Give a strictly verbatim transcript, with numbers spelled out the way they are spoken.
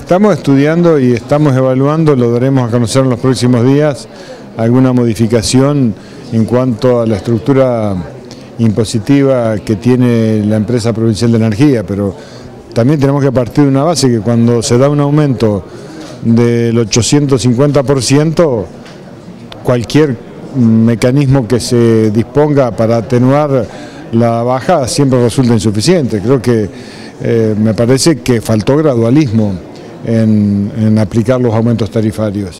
Estamos estudiando y estamos evaluando, lo daremos a conocer en los próximos días, alguna modificación en cuanto a la estructura impositiva que tiene la empresa provincial de energía, pero también tenemos que partir de una base que cuando se da un aumento del ochocientos cincuenta por ciento, cualquier mecanismo que se disponga para atenuar la baja siempre resulta insuficiente. Creo que eh, me parece que faltó gradualismo en, en aplicar los aumentos tarifarios.